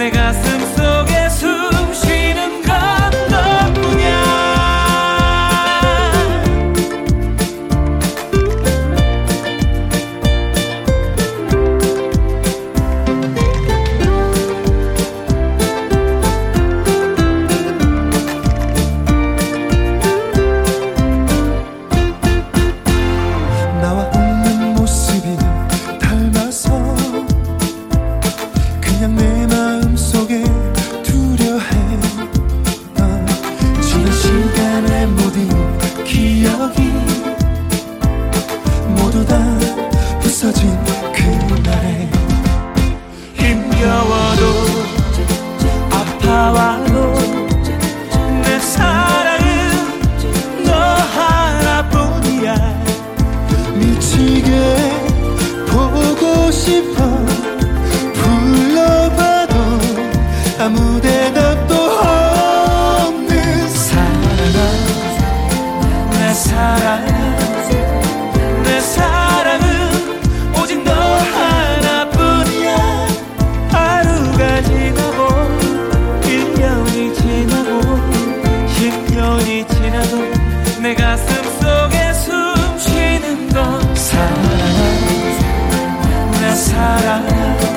내 가슴 속에 숨 쉬는 건 너뿐이야. 나와 웃는 모습이 닮아서 그냥 내 마음속에 두려해. 지난 시간의 모든 기억이 모두 다 부서진 그날에 힘겨워도 아파와도 내 사랑은 너 하나뿐이야. 미치게 보고 싶어. 불러봐도 아무 대답도 없는 사랑아, 내 사랑, 내 사랑은 오직 너 하나뿐이야. 하루가 지나고 1년이 지나고 10년이 지나도 내 가슴 속에 숨 쉬는 건 사랑아, 내 사랑.